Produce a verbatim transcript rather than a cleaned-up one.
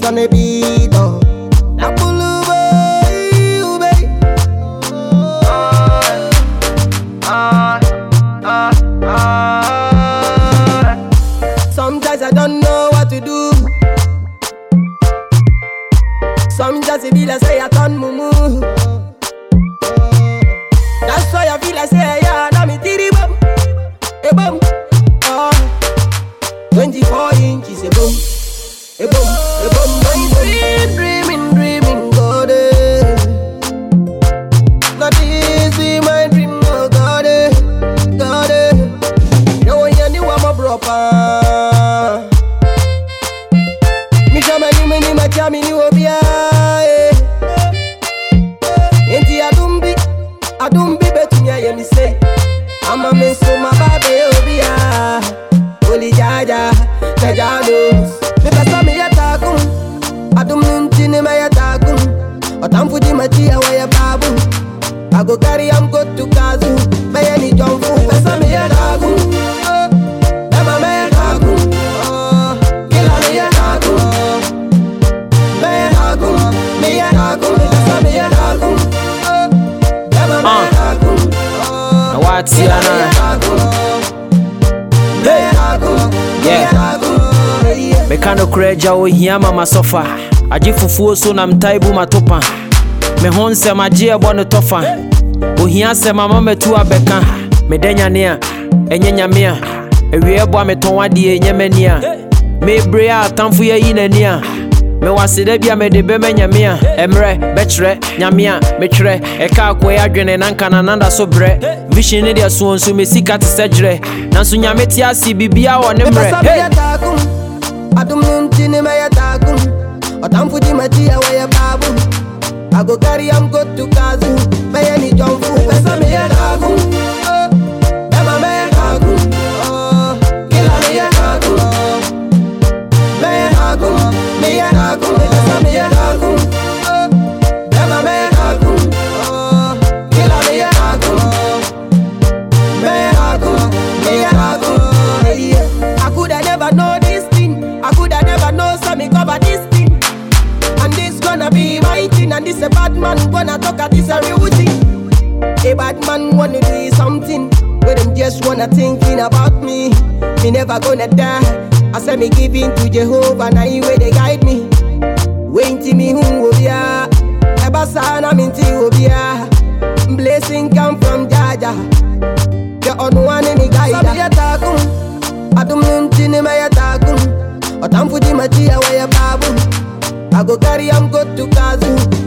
on the beat, oh. Napulu baby. Ah, ah, ah. Sometimes I don't know what to do. Sometimes it be like say I turn mumu. That's why I feel like say yeah, now me tiri bum, a bum. Oh, twenty-four inches, a bum, a bum, a bum. Dream, dreaming, dreaming, God. Not this be my dream, oh God, God. No one knew I'm a proper. Me jam any money, my jam in you, be I don't be betting ya, me say. I'm a miss so my baby, Obia. Holy Jaja, Jaja knows. Because I'm a yatakum. I don't mean to name my yatakum. Or Tamfuji Matia, where babu. I go carry, I'm good to Kazu. By any jump food, because I'm a yatakum. I'm a yatakum. Kill a yatakum. Mayatakum, Mayatakum, because I'm a yatakum. Uh, what's your name? Hey, yeah. Mekano kreja o hiyama masofa. Aji fufuo so na mtaibu matopa. Me honse maji ebo no tofa. O hiya se mama metu abeka. Medenya nia, enye nyamia. Ewie ebo ameton wadi enye menia. Me brea atamfu ye yinania. Me waside bia me de be me nyamia emre betre nyamia me twre eka akoya adwene nanka na nanda so bre vision ne dia so nso me sika te segre nanso nyame ti asi bibia wo ne mre hey adum ntini me yatakum otamfuji matia wa babu I go carry am go to Kazu me any jump fu pesa me yatakum ema me yatakum oh kila me yatakum me yatakum me yatakum pesa me yatakum ema me yatakum oh kila me yatakum me yatakum me yatakum I coulda never know this thing I coulda never know so me cover this thing and this gonna be my thing and this a bad man gonna talk at this a real thing. A bad man wanna do something where them just wanna thinking about me. Me never gonna die. I say me giving to Jehovah, now he way they guide me. Wait till me who will be a Ebasana minti will be a blessing come from Jaja. The on one any guide. I don't mean to name my yatakum. Or Tamfuji Matia, where babu. I go carry am go to Kazu.